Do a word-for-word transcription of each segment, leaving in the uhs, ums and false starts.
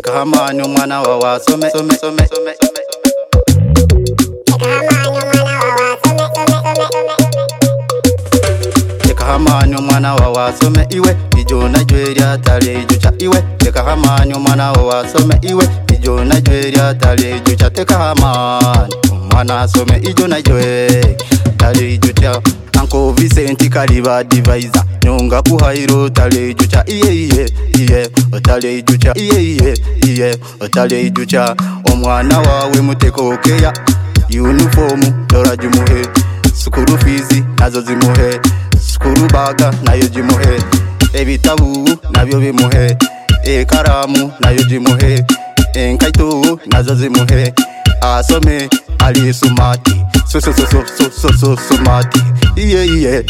Teka hamani umwana wa wasome some some some Teka hamani umwana wa wasome iwe ijona jwerya tale jucha iwe Teka hamani umwana wa wasome iwe ijona jwerya tale jucha Teka hamani umwana some ijona jwe tale jucha Uncle Vincent Kaliba divisor Nyonga kuhairo tale jucha iye iye iye Tale jucha iye iye iye Tale jucha Omwana wawe muteko keya Uniform dora jimuhe Sukuru fizi nazo zimuhe Sukuru baga nayo jimuhe Ebitabu nabyo bimuhe Ekaramu nayo jimuhe Enkaito nazo zimuhe Asome ali sumati So so so so so so so sumati Iye iye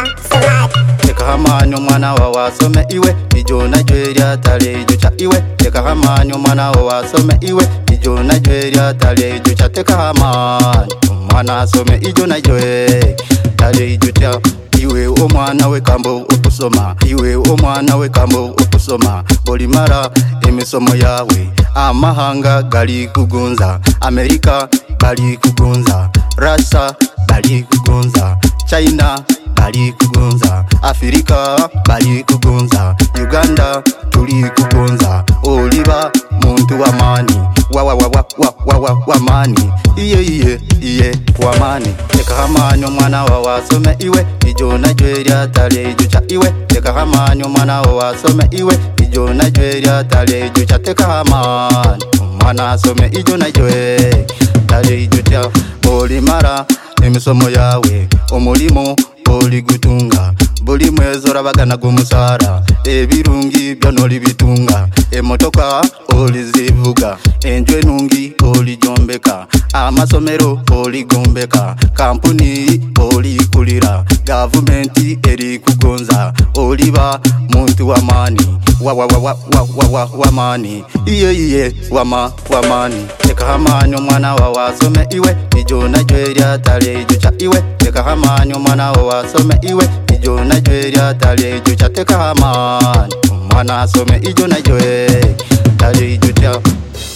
Teka hamani umwana wa wasome iwe ijona jwerya tale jucha iwe Teka hamani umwana wa wasome iwe ijona jwerya tale jucha Teka hamani umwana some ijona jwe tale jucha Iwe omwana we kambo okusoma Iwe omwana we kambo okusoma Bolimara emisomo yawe Amahanga gali kugunza Amerika gali kugunza Russia gali kugunza China gali kugunza Afrika gali kugunza Uganda tuli kugunza Oliva muntu wa mani Wa wa wa wa wa wa wa wa mani Iye iye iye wa mani Teka hamani umwana wa wasome iwe ijona jwerya tale jucha iwe Teka hamani umwana wa wasome iwe ijona jwerya tale jucha Teka hamani umwana some ijona jwe tale jucha Bolimara emisomo yawe omulimo oli gutunga Buli mwezi orabagana gumusara Ebirungi byonoli bitunga Emotoka oli zivuga Enjwe nungi oli jombeka Amasomero oli gombeka Kampuni oli kulira Gavumenti eri kugonza Oliba muntu wa mani Wa wa wa wa wa wa wa wa mani Iye iye wa ma wa mani Teka hamani umwana wa wasome iwe ijona jwerya tale jucha iwe Teka hamani umwana wa wasome iwe ijona jwerya tale jucha Teka hamani umwana some ijona jwe tale jucha